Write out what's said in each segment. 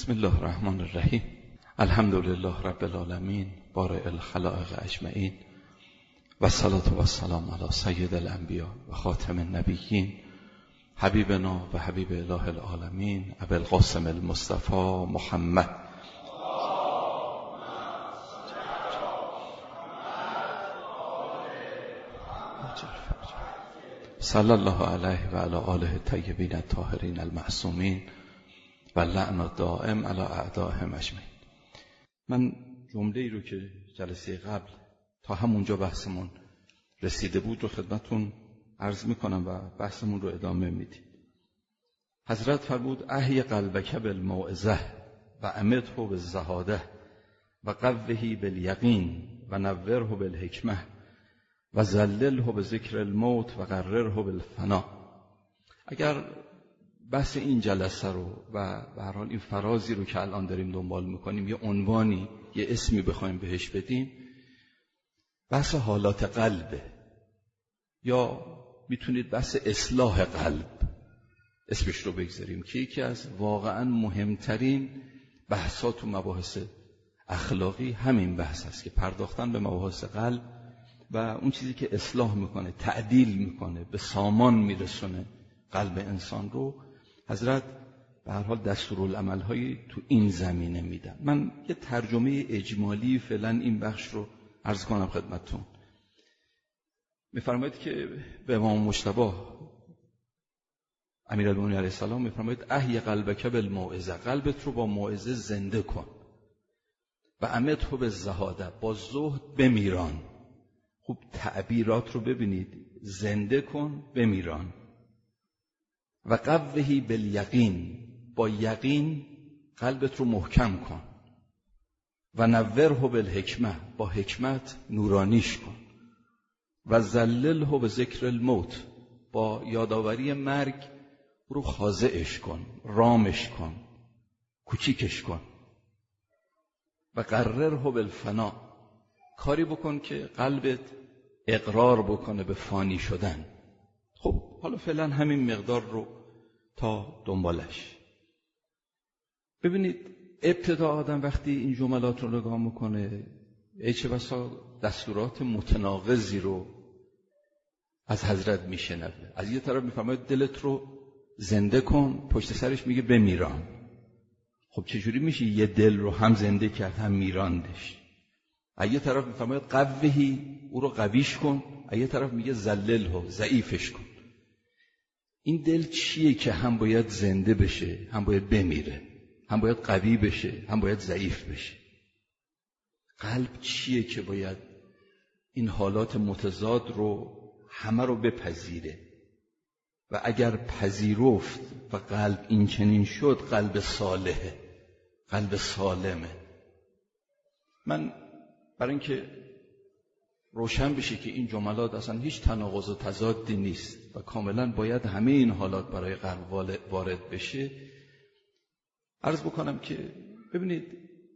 بسم الله الرحمن الرحیم. الحمد لله رب العالمین بارئ الخلائق اجمعین و الصلاة و السلام علی سید الانبیاء و خاتم النبیین حبیبنا و حبیب اله العالمین ابی القاسم المصطفى محمد صلی الله علیه و علی آله الطیبین الطاهرین المعصومین و لعن الدائم علی اعدائهم اجمعین. من جمله‌ای رو که جلسه قبل تا همونجا بحثمون رسیده بود رو خدمتون عرض میکنم و بحثمون رو ادامه میدیم. حضرت فرمود احی قلبک بالموعظه و امته بالزهاده و قوه بالیقین و نوره بالحکمه و ذلله بذکر الموت و قرره بالفنا. اگر بحث این جلسه رو و به هر حال این فرازی رو که الان داریم دنبال میکنیم یه عنوانی یه اسمی بخوایم بهش بدیم، بحث حالات قلبه، یا میتونید بحث اصلاح قلب اسمش رو بگذاریم، که یکی از واقعا مهمترین بحثات و مباحث اخلاقی همین بحث است که پرداختن به مباحث قلب و اون چیزی که اصلاح میکنه، تعدیل میکنه، به سامان میرسونه قلب انسان رو حضرت به هر حال دستورالعمل‌هایی تو این زمینه میدن. من یه ترجمه اجمالی فعلا این بخش رو عرض کنم خدمتتون. میفرمایید که به امام مجتبی امیرالمومنین علیه السلام میفرمایید احی قلبک بالموعظه، قلبت رو با موعظه زنده کن، و امته بالزهاده، با زهد بمیران. خوب تعبیرات رو ببینید، زنده کن، بمیران. و قوه بالیقین، با یقین قلبت رو محکم کن. و نوره بالحکمه، با حکمت نورانیش کن. و ذلله بذکر الموت، با یادآوری مرگ رو خاضعش کن، رامش کن، کوچیکش کن. و قرره بالفنا، کاری بکن که قلبت اقرار بکنه به فانی شدن. خب حالا فعلا همین مقدار رو تا دنبالش. ببینید ابتدا آدم وقتی این جملات رو نگاه میکنه چه بسا دستورات متناقضی رو از حضرت میشنوه. از یه طرف میفرماید دلت رو زنده کن، پشت سرش میگه بمیران. خب چجوری میشه یه دل رو هم زنده کرد هم میراندش؟ از یه طرف میفرماید قوهی، او رو قویش کن، از یه طرف میگه ذلله، ضعیفش کن. این دل چیه که هم باید زنده بشه، هم باید بمیره، هم باید قوی بشه، هم باید ضعیف بشه؟ قلب چیه که باید این حالات متضاد رو همه رو بپذیره؟ و اگر پذیرفت و قلب این چنین شد، قلب صالحه، قلب سالمه. من برای اینکه روشن بشه که این جملات اصلا هیچ تناقض و تضادی نیست و کاملا باید همه این حالات برای قلب وارد بشه، عرض بکنم که ببینید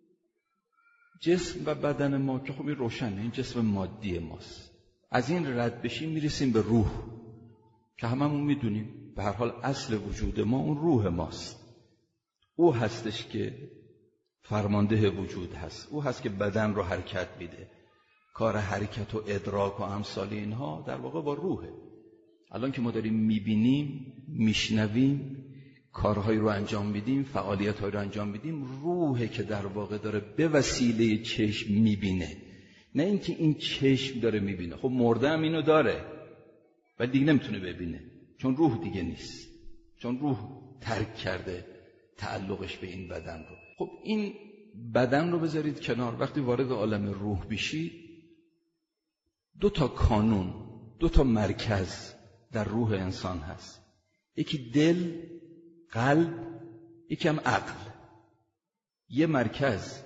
جسم و بدن ما که خب این روشنه، این جسم مادی ماست. از این رد بشیم میرسیم به روح که هممون میدونیم به هر حال اصل وجود ما اون روح ماست. او هستش که فرمانده وجود هست، او هست که بدن رو حرکت میده. کار حرکت و ادراک و امثال اینها در واقع با روحه. الان که ما داریم میبینیم، میشنویم، کارهایی رو انجام میدیم، فعالیت‌هایی رو انجام میدیم، روحه که در واقع داره به وسیله چشم میبینه، نه اینکه این چشم داره میبینه. خب مرده هم اینو داره ولی دیگه نمیتونه ببینه، چون روح دیگه نیست، چون روح ترک کرده تعلقش به این بدن رو. خب این بدن رو بذارید کنار. وقتی وارد عالم روح بشید، دو تا کانون، دو تا مرکز در روح انسان هست. یکی دل، قلب، یکی هم عقل. یه مرکز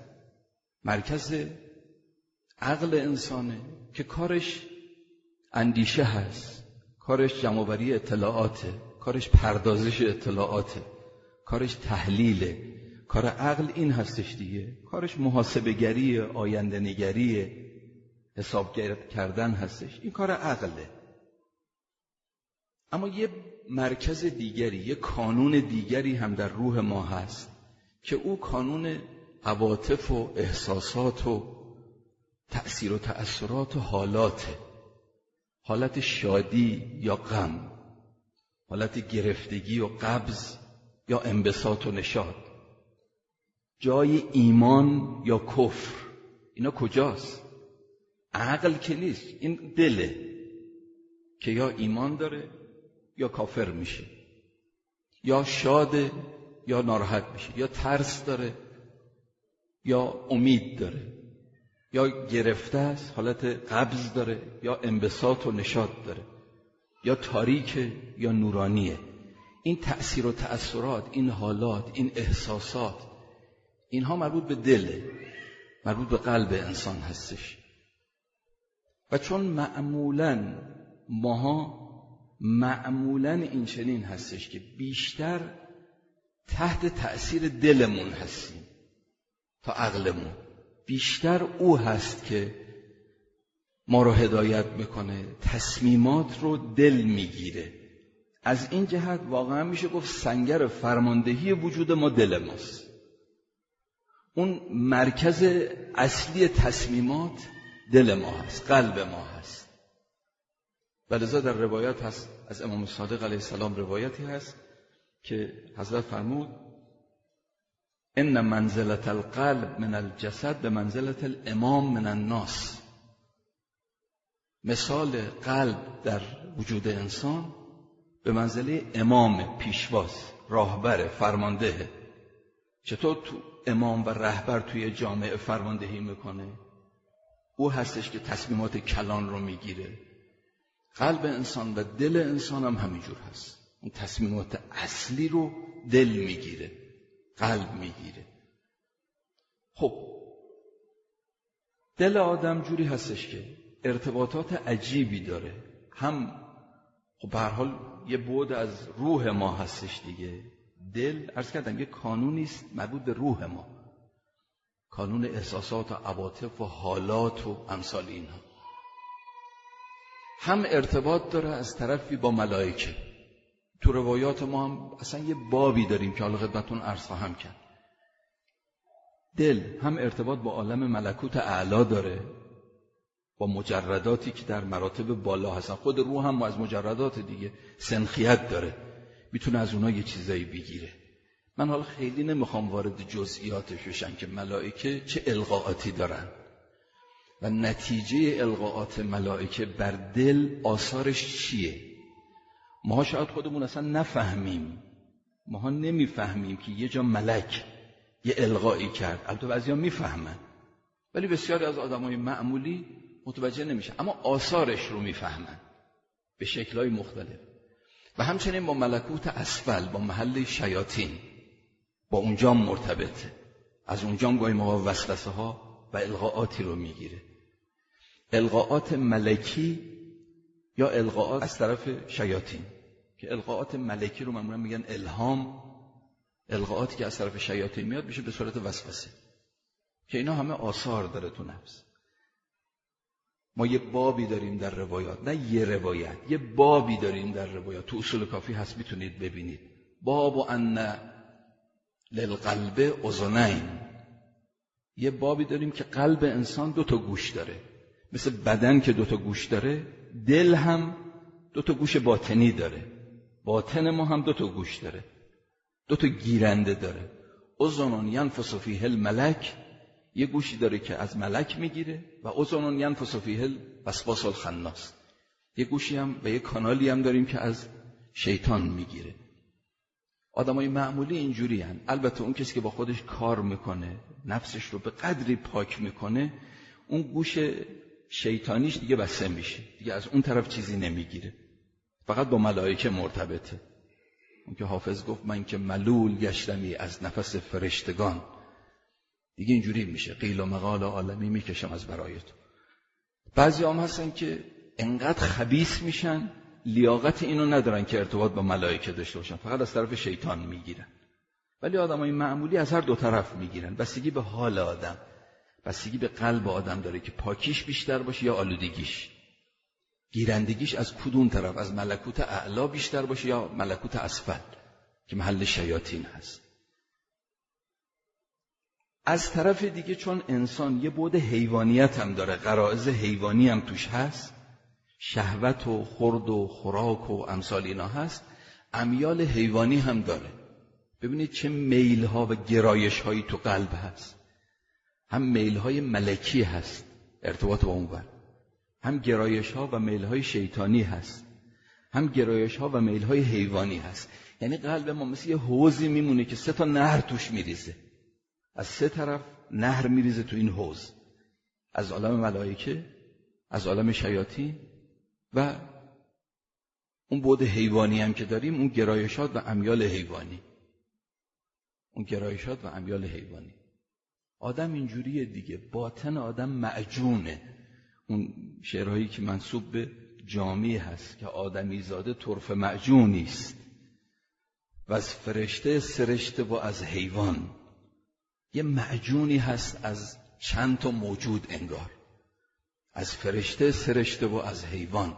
عقل انسانه که کارش اندیشه هست، کارش جمع‌آوری اطلاعاته، کارش پردازش اطلاعاته، کارش تحلیله. کار عقل این هستش دیگه، کارش محاسبه‌گری، آینده نگری، حساب کردن هستش. این کار عقله. اما یه مرکز دیگری، یه کانون دیگری هم در روح ما هست که او کانون عواطف و احساسات و تأثیر و تأثیرات و حالاته. حالت شادی یا غم، حالت گرفتگی و قبض یا انبساط و نشاط، جای ایمان یا کفر. اینا کجاست؟ عقل که نیست، این دله که یا ایمان داره یا کافر میشه، یا شاده یا ناراحت میشه، یا ترس داره یا امید داره، یا گرفته است حالت قبض داره یا انبساط و نشاط داره، یا تاریکه یا نورانیه. این تأثیر و تأثیرات، این حالات، این احساسات، اینها مربوط به دله، مربوط به قلب انسان هستش. و چون معمولاً این چنین هستش که بیشتر تحت تأثیر دلمون هستیم تا عقلمون، بیشتر او هست که ما رو هدایت میکنه، تصمیمات رو دل میگیره. از این جهت واقعا میشه گفت سنگر فرماندهی وجود ما دل ماست. اون مرکز اصلی تصمیمات دل ما هست، قلب ما هست. ولذا در روایت هست از امام صادق علیه السلام، روایتی هست که حضرت فرمود ان منزلة القلب من الجسد به منزلة الامام من الناس. مثال قلب در وجود انسان به منزله امام، پیشواست، راهبر، فرمانده. چطور تو امام و رهبر توی جامعه فرماندهی میکنه؟ او هستش که تصمیمات کلان رو میگیره. قلب انسان و دل انسان هم همینجور هست. اون تصمیمات اصلی رو دل میگیره، قلب میگیره. خب دل آدم جوری هستش که ارتباطات عجیبی داره. هم خب به هر حال یه بعد از روح ما هستش دیگه. دل عرض کردم یه کانونی است مربوط به روح ما، کانون احساسات و عواطف و حالات و امثال اینها. هم ارتباط داره از طرفی با ملائکه. تو روایات ما هم اصلا یه بابی داریم که حالا خدمتتون عرض خواهم کرد. دل هم ارتباط با عالم ملکوت اعلی داره، با مجرداتی که در مراتب بالا هستن. خود روح هم از مجردات دیگه سنخیت داره، میتونه از اونها یه چیزایی بگیره. من حالا خیلی نمیخوام وارد جزئیاتش بشم که ملائکه چه القاءاتی دارن و نتیجه القاءات ملائکه بر دل آثارش چیه. ما شاید خودمون اصلا نفهمیم، ما نمیفهمیم که یه جا ملک یه القایی کرد. البته بعضیا میفهمن ولی بسیاری از آدمای معمولی متوجه نمیشن، اما آثارش رو میفهمن به شکل‌های مختلف. و همچنین با ملکوت اسفل، با محل شیاطین، با اونجا مرتبطه. از اونجا گاهی موقع وسوسه ها و القاءاتی رو میگیره. القاءات ملکی یا القاءات از طرف شیاطین، که القاءات ملکی رو معمولا میگن الهام. القاءاتی که از طرف شیاطین میاد میشه به صورت وسوسه، که اینا همه آثار داره تو نفس. ما یه بابی داریم در روایات، نه یه روایت، یه بابی داریم در روایات، تو اصول کافی هست، میتونید ببینید. باب ان للقلب اذنین. یه بابی داریم که قلب انسان 2 گوش داره. مثل بدن که 2 گوش داره، دل هم 2 گوش باطنی داره. باطن ما هم 2 گوش داره، 2 گیرنده داره. اذن ینفث فیها الملک، یه گوشی داره که از ملک میگیره، و اذن ینفث فیها الوسواس الخناس، یه گوشی هم و یه کانالی هم داریم که از شیطان میگیره. آدمای معمولی اینجوری هن. البته اون کسی که با خودش کار میکنه، نفسش رو به قدری پاک میکنه، اون گوش شیطانیش دیگه بسته میشه، دیگه از اون طرف چیزی نمیگیره، فقط با ملائکه مرتبطه. اون که حافظ گفت من که ملول گشتمی از نفس فرشتگان، دیگه اینجوری میشه قیل و مقال عالمی میکشم از برای تو. بعضی هم هستن که انقدر خبیث میشن لیاقت اینو ندارن که ارتباط با ملائکه داشته باشن، فقط از طرف شیطان میگیرن. ولی آدمای معمولی از هر 2 طرف میگیرن. بستگی به حال آدم، بستگی به قلب آدم داره که پاکیش بیشتر باشه یا آلودگیش، گیرندگیش از کدوم طرف، از ملکوت اعلا بیشتر باشه یا ملکوت اسفل که محل شیاطین هست. از طرف دیگه چون انسان یه بعد حیوانیت هم داره، غرایز حیوانی هم توش هست، شهوت و خورد و خوراک و امثال اینا هست، امیال حیوانی هم داره. ببینید چه میل‌ها و گرایش‌هایی تو قلب هست. هم میل‌های ملکی هست، ارتباط با اون، هم گرایش‌ها و میل‌های شیطانی هست، هم گرایش‌ها و میل‌های حیوانی هست. یعنی قلب ما مثل یه حوضی میمونه که 3 نهر توش میریزه. از 3 طرف نهر میریزه تو این حوض. از عالم ملائکه، از عالم شیاطین و اون بعد حیوانی هم که داریم، اون گرایشات و امیال حیوانی. آدم اینجوریه دیگه، باطن آدم معجونه. اون شعرهایی که منسوب به جامی هست که آدمی زاده طرف معجونی است و از فرشته سرشته و از حیوان. یه معجونی هست از چند تا موجود انگار، از فرشته سرشته و از حیوان.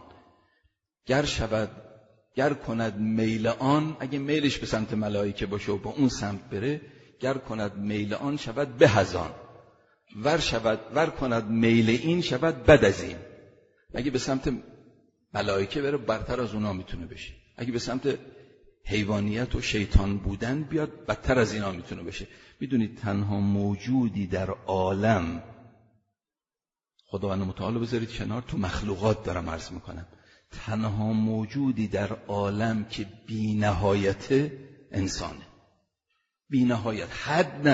گر کند میل آن، اگه میلش به سمت ملائکه باشه و با اون سمت بره، گر کند میل آن شود به از آن، ور کند میل این شود بد از این. اگه به سمت ملائکه بره برتر از اونا میتونه بشه، اگه به سمت حیوانیت و شیطان بودن بیاد بدتر از اینا میتونه بشه. میدونید تنها موجودی در عالم، خداوند متعال بذارید کنار، تو مخلوقات دارم عرض میکنم، تنها موجودی در عالم که بی نهایت انسانه. بی نهایت، حد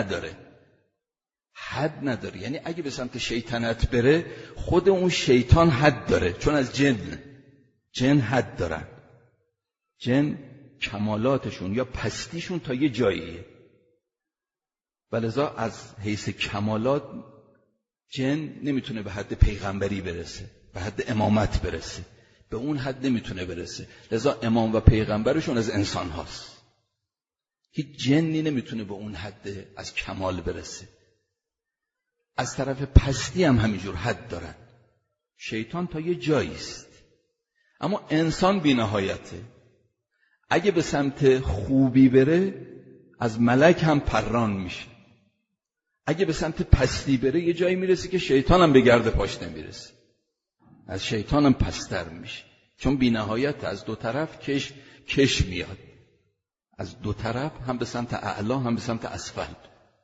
نداره. یعنی اگه به سمت شیطنت بره، خود اون شیطان حد داره، چون از جن حد دارن. جن کمالاتشون یا پستیشون تا یه جاییه، ولذا از حیث کمالات جن نمیتونه به حد پیغمبری برسه، به حد امامت برسه، به اون حد نمیتونه برسه. لذا امام و پیغمبرشون از انسان هاست. هیچ جنی نمیتونه به اون حد از کمال برسه. از طرف پستی هم همینجور حد دارن. شیطان تا یه جاییست، اما انسان بی نهایته. اگه به سمت خوبی بره از ملک هم پران میشه، اگه به سمت پستی بره یه جایی میرسه که شیطان هم به گرد پاش نمیرسه، از شیطان هم پستر میشه، چون بی نهایت از 2 طرف کش میاد، از 2 طرف، هم به سمت اعلا هم به سمت اسفل.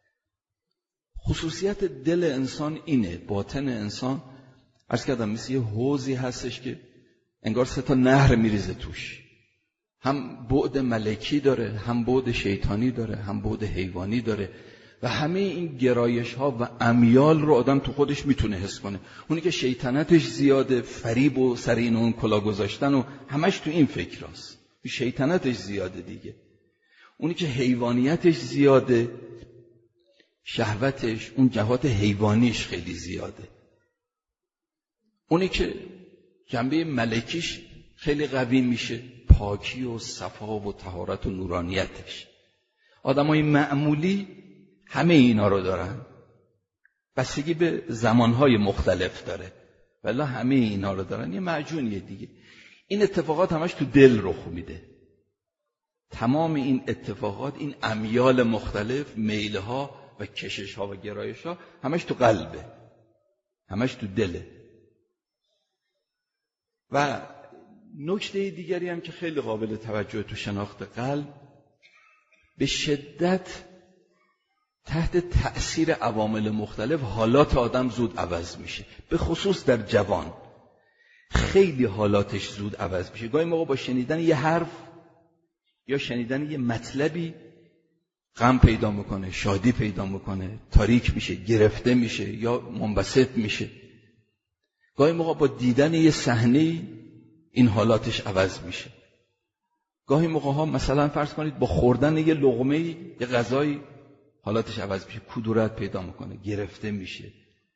خصوصیت دل انسان اینه، باطن انسان عرض کردم مثل یه حوضی هستش که انگار 3 نهر میریزه توش. هم بعد ملکی داره، هم بعد شیطانی داره، هم بعد حیوانی داره و همه این گرایش ها و امیال رو آدم تو خودش میتونه حس کنه. اونی که شیطنتش زیاده، فریب و سر این اون کلا گذاشتن و همش تو این فکر هست، شیطنتش زیاده دیگه. اونی که حیوانیتش زیاده، شهوتش، اون جهات حیوانیش خیلی زیاده. اونی که جنبه ملکیش خیلی قوی میشه، پاکی و صفا و طهارت و نورانیتش. آدمای معمولی همه اینا رو دارن، بستگی به زمانهای مختلف داره، ولی همه اینا رو دارن. یه معجونیه دیگه. این اتفاقات همش تو دل رخ میده. تمام این اتفاقات، این امیال مختلف، میلها و کششها و گرایشها همش تو قلبه، همش تو دله. و نکته دیگری هم که خیلی قابل توجه تو شناخت قلب، به شدت تحت تأثیر عوامل مختلف حالات آدم زود عوض میشه، به خصوص در جوان خیلی حالاتش زود عوض میشه. گاهی موقع با شنیدن یه حرف یا شنیدن یه مطلبی غم پیدا میکنه، شادی پیدا میکنه، تاریک میشه، گرفته میشه یا منبسط میشه. گاهی موقع با دیدن یه صحنه این حالاتش عوض میشه. گاهی موقع ها مثلا فرض کنید با خوردن یه لقمه یه غذایی حالاتش عوض میشه، کدورت پیدا میکنه، گرفته میشه،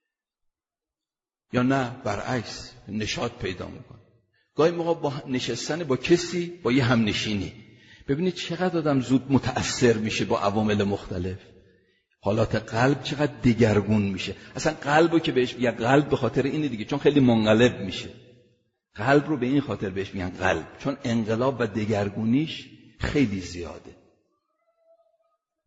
یا نه برعکس نشاط پیدا میکنه. گاهی موقع با نشستن با کسی، با یه همنشینی، ببینید چقدر آدم زود متأثر میشه با عوامل مختلف. حالات قلب چقدر دگرگون میشه. اصلا قلبو که بهش میگن قلب به خاطر اینه دیگه، چون خیلی منقلب میشه. قلب رو به این خاطر بهش میگن قلب، چون انقلاب و دگرگونیش خیلی زیاده.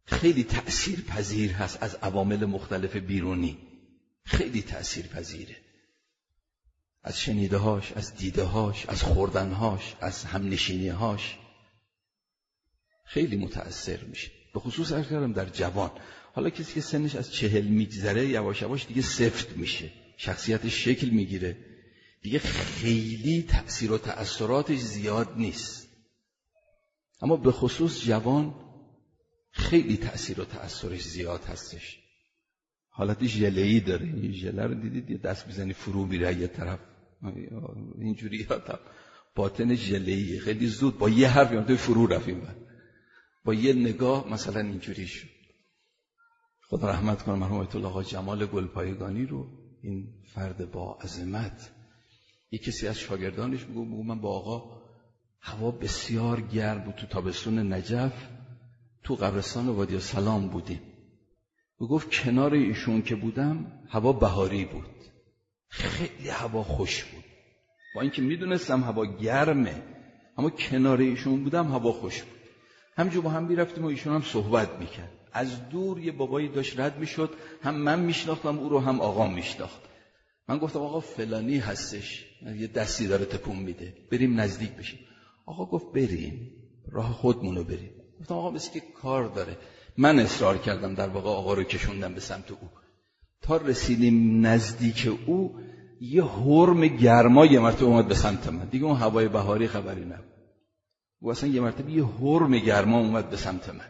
خیلی تأثیر پذیر هست از عوامل مختلف بیرونی، خیلی تأثیر پذیره، از شنیدهاش، از دیدهاش، از خوردنهاش، از همنشینیهاش خیلی متأثر میشه. به خصوص عرض کردم در جوان. حالا کسی که سنش از 40 میگذره یواش یواش دیگه سفت میشه، شخصیتش شکل میگیره، دیگه خیلی تأثیر و تأثیراتش زیاد نیست. اما به خصوص جوان خیلی تأثیر و تأثیرش زیاد هستش. حالت ژله‌ای داره. این ژله رو دیدید یه دست میزنی فرو میره یه طرف، اینجوری یادم باطن ژله‌ای خیلی زود با یه حرف یعنی فرو رفتیم، با یه نگاه مثلا اینجوری شد. خدا رحمت کنه مرحوم آیت الله آقا جمال گلپایگانی رو، این فرد با عظمت. یک کسی از شاگردانش میگه من با آقا هوا بسیار گرم بود تو تابستون نجف، تو قبرستان وادی سلام بودیم. گفت کنار ایشون که بودم هوا بهاری بود، خیلی هوا خوش بود. با اینکه میدونستم هوا گرمه اما کنار ایشون بودم هوا خوش بود. همجور با هم میرفتیم و ایشون هم صحبت میکرد. از دور یه بابایی داشت رد میشد، هم من میشناختم او رو هم آقا میشناخت. من گفتم آقا فلانی هستش، یه دستی داره تکون میده، بریم نزدیک بشیم. آقا گفت بریم، راه خودمونو بریم. گفتم آقا مثل که کار داره. من اصرار کردم، در واقع آقا رو کشوندم به سمت او. تا رسیدیم نزدیک او یه حرم گرما یه مرتبه اومد به سمت من. دیگه اون هوای بهاری خبری نبود. و اصلا یه مرتبه یه حرم گرما اومد به سمت من.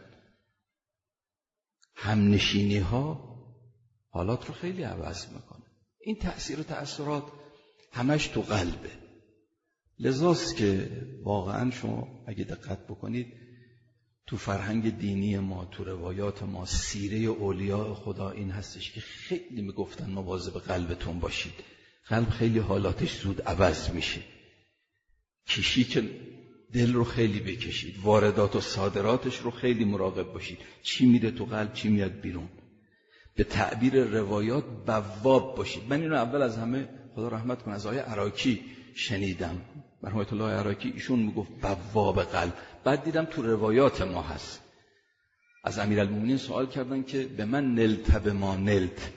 همنشینی ها حالات رو خیلی عوض میکنه. این تأثیر و تأثیرات همش تو قلبه. لذاست که واقعا شما اگه دقت بکنید تو فرهنگ دینی ما، تو روایات ما، سیره اولیاء خدا این هستش که خیلی میگفتن مواظب قلبتون باشید. قلب خیلی حالاتش زود عوض میشه. کشی که دل رو خیلی بکشید، واردات و صادراتش رو خیلی مراقب باشید، چی میره تو قلب چی میاد بیرون. به تعبیر روایات بواب باشید. من اینو اول از همه خدا رحمت کنه از آقای عراقی شنیدم، مرحوم آیت الله عراقی، ایشون میگفت بواب قلب. بعد دیدم تو روایات ما هست. از امیرالمومنین سوال کردن که به من نلت به ما نلت،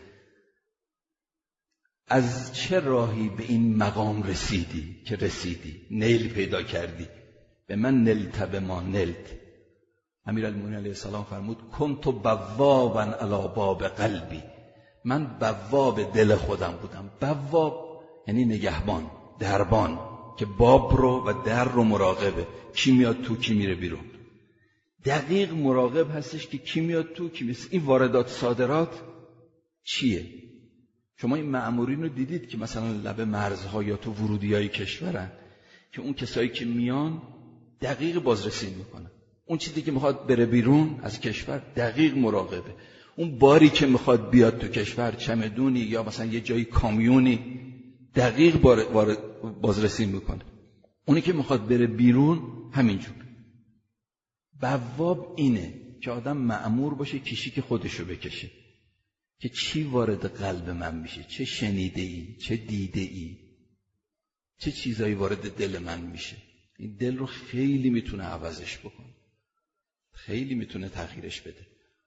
از چه راهی به این مقام رسیدی که رسیدی، نیل پیدا کردی؟ به من نلت به ما نلت. امیرالمومنین علیه السلام فرمود کنت بوابا علی باب قلبی، من بواب دل خودم بودم. بواب یعنی نگهبان، دربان که باب رو و در رو مراقبه، کی میاد تو کی میره بیرون. دقیق مراقب هستش که کی میاد تو کی میاد. این واردات صادرات چیه؟ شما این مأمورین رو دیدید که مثلا لب مرزها یا تو ورودیای کشورن که اون کسایی که میان دقیق بازرسی میکنن. اون چیزی که میخواد بره بیرون از کشور دقیق مراقبه. اون باری که میخواد بیاد تو کشور، چمدونی یا مثلا یه جایی کامیونی، دقیق بازرسی میکنه. اونی که میخواد بره بیرون همینجور. بواب اینه که آدم مأمور باشه کشی که خودشو بکشه، که چی وارد قلب من میشه، چه شنیده ای، چه دیده ای، چه چیزایی وارد دل من میشه. این دل رو خیلی میتونه عوضش بکنه، خیلی میتونه تغییرش بده.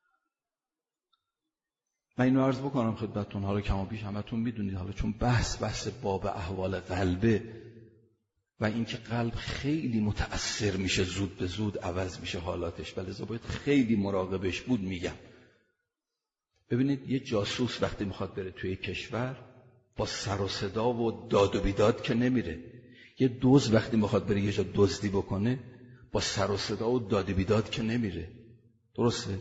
من اینو عرض بکنم خدمتتون، حالا کما بیش همتون میدونید، حالا چون بحث باب احوال قلبه و اینکه قلب خیلی متأثر میشه، زود به زود عوض میشه حالاتش، لذا باید خیلی مراقبش بود. میگم ببینید یه جاسوس وقتی میخواد بره توی کشور با سر و صدا و داد و بیداد که نمیره. یه دزد وقتی میخواد بره یه جا دزدی بکنه با سر و صدا و داد و بیداد که نمیره. درسته؟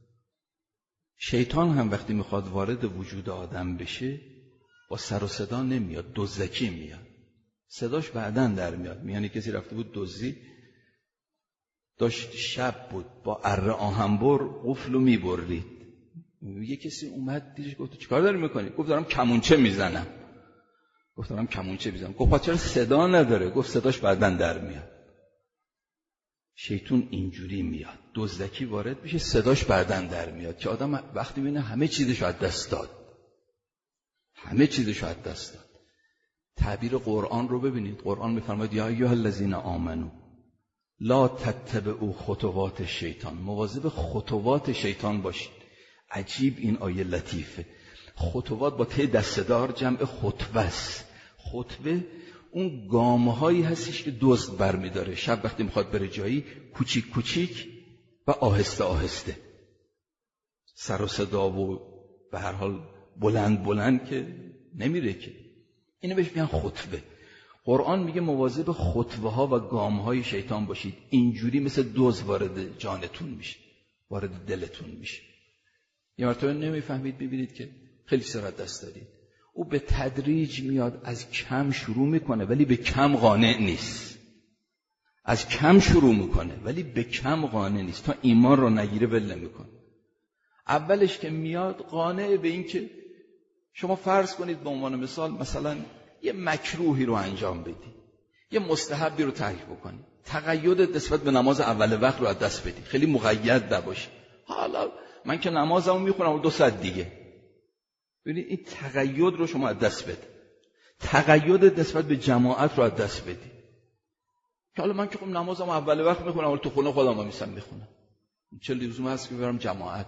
شیطان هم وقتی میخواد وارد وجود آدم بشه با سر و صدا نمیاد، دزدکی میاد. صداش بعدن در میاد. یعنی کسی رفته بود دزدی، داشت شب بود با اره آهنبر قفلو میبرید. یه کسی اومد دیدش، گفت چیکار داری میکنی؟ گفت دارم کمونچه میزنم. گفت دارم کمونچه میزنم. گفت چرا صدا نداره؟ گفت صداش بعدن در میاد. شیطان اینجوری میاد، دزدکی وارد میشه، صداش بعدن در میاد که آدم وقتی میبینه همه چیزشو از دست داد، همه چیزشو از دست داد. تعبیر قرآن رو ببینید. قرآن میفرماید یا ایها الذین آمنو لا تتبعوا خطوات شیطان، مواظب خطوات شیطان باشید. عجیب این آیه لطیفه. خطوات با ته دسته‌دار جمع خطوه است. خطوه اون گام‌هایی هستش که دزد برمی‌داره، شب وقتی میخواد بره جایی، کوچیک کوچیک و آهسته آهسته، سر و صدا و به هر حال بلند بلند که نمیره که. اینو بهش میگن خطوه. قرآن میگه مواظب خطوه ها و گام های شیطان باشید. اینجوری مثل دزد وارد جانتون میشه، وارد دلتون میشه. یه مرتبه نمیفهمید، ببینید که خیلی سرعت دست دارید. او به تدریج میاد، از کم شروع میکنه ولی به کم قانع نیست. از کم شروع میکنه ولی به کم قانع نیست، تا ایمان رو نگیره ول نمیکنه. اولش که میاد قانع به این که شما فرض کنید به عنوان مثلا یه مکروهی رو انجام بدی، یه مستحبی رو ترک بکنی، تقیدت نسبت به نماز اول وقت رو از دست بدی، خیلی مقید نباشی. حالا من که نمازمو میخونم و 2 ساعت دیگه. ببینید این تقید رو شما از دست بده. تقیدت نسبت به جماعت رو از دست بدی. که حالا من که خب نمازمو اول وقت میخونم ولی تو خونه خودم میخونم، چه لزومی هست که برم جماعت؟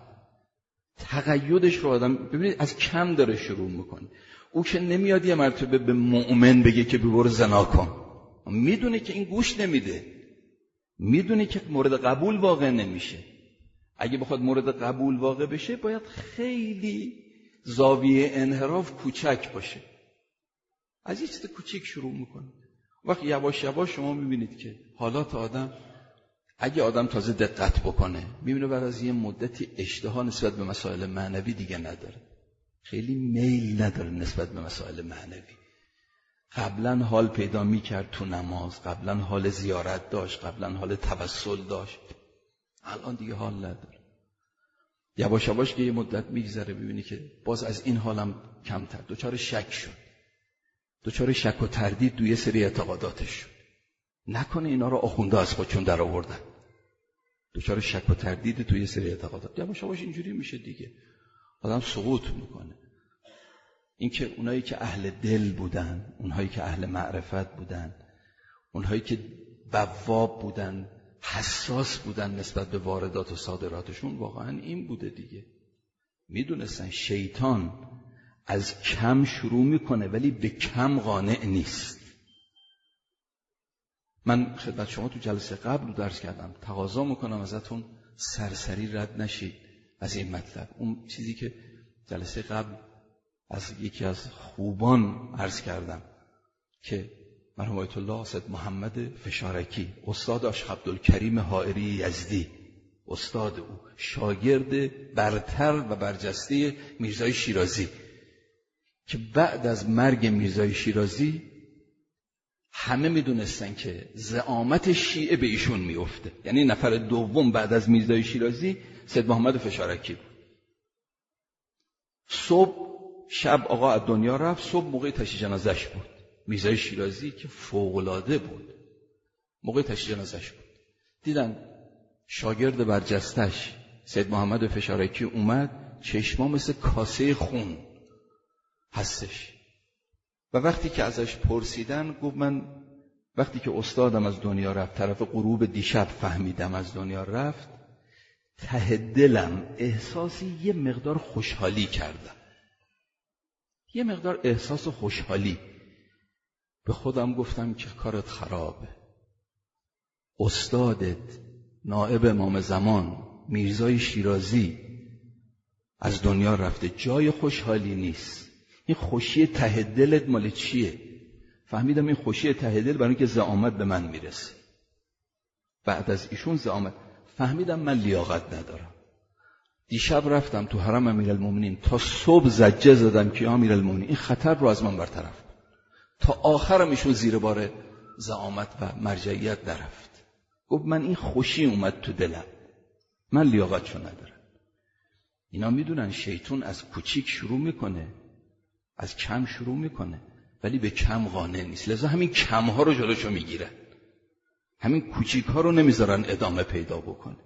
تقیدش رو آدم ببینید از کم داره شروع میکنه. او که نمیاد یه مرتبه به مؤمن بگه که ببر زنا کن، میدونه که این گوش نمیده، میدونه که مورد قبول واقع نمیشه. اگه بخواد مورد قبول واقع بشه باید خیلی زاویه انحراف کوچک باشه. از یه چیز کوچیک شروع میکنه. وقتی یواش یواش شما میبینید که حالات آدم، اگه آدم تازه دقت بکنه میبینه بعد از یه مدتی اشتها نسبت به مسائل معنوی دیگه نداره، خیلی میل نداره نسبت به مسائل معنوی. قبلا حال پیدا میکرد تو نماز، قبلا حال زیارت داشت، قبلا حال توسل داشت، الان دیگه حال نداره. یواش یواش که یه مدت میگذره ببینی که باز از این حالم کمتر، دچار شک شد، دچار شک و تردید توی سری اعتقاداتش شد. نکنه اینا رو آخونده از خودشون در آوردن. دچار شک و تردید توی سری اعتقادات. یواش یواش اینجوری میشه دیگه، آدم سقوط میکنه. اینکه اونایی که اهل دل بودن، اونهایی که اهل معرفت بودن، اونهایی که بواب بودن، حساس بودن نسبت به واردات و صادراتشون، واقعا این بوده دیگه. میدونستن شیطان از کم شروع میکنه ولی به کم قانع نیست. من خدمت شما تو جلسه قبل رو درس کردم، تقاضا میکنم ازتون سرسری رد نشید از این مطلب. اون چیزی که جلسه قبل از یکی از خوبان عرض کردم که مرحوم آیت الله سید محمد فشارکی، استاد آشق عبدالکریم حائری یزدی، استاد او، شاگرد برتر و برجسته میرزای شیرازی، که بعد از مرگ میرزای شیرازی همه میدونستن که زعامت شیعه به ایشون میفته. یعنی نفر دوم بعد از میرزای شیرازی سید محمد فشارکی بود. صبح شب آقا از دنیا رفت، صبح موقع تشییع جنازش بود. میرزای شیرازی که فوق‌العاده بود، موقع تشییع جنازش بود. دیدن شاگرد برجستش سید محمد فشارکی اومد، چشما مثل کاسه خون هستش. و وقتی که ازش پرسیدن گفت من وقتی که استادم از دنیا رفت، طرف غروب دیشب فهمیدم از دنیا رفت، ته دلم احساسی یه مقدار خوشحالی کردم، یه مقدار احساس خوشحالی. به خودم گفتم که کارت خرابه. استادت نائب امام زمان میرزای شیرازی از دنیا رفته، جای خوشحالی نیست. این خوشی ته دلت مال چیه؟ فهمیدم این خوشی ته دل برای اینکه زعامت به من میرسه. بعد از ایشون زعامت فهمیدم من لیاقت ندارم. دیشب رفتم تو حرم امیرالمومنین تا صبح زجه زدم که امیرالمومنین این خطر رو از من برطرف کن. تا آخرم ایشون زیر بار زعامت و مرجعیت نرفت. گفت من این خوشی اومد تو دلم، من لیاقتشو ندارم. اینا میدونن شیطان از کوچیک شروع میکنه، از کم شروع میکنه ولی به کم قانع نیست. لذا همین کمها رو جلوشو میگیرن، همین کوچیک ها رو نمیذارن ادامه پیدا بکنه.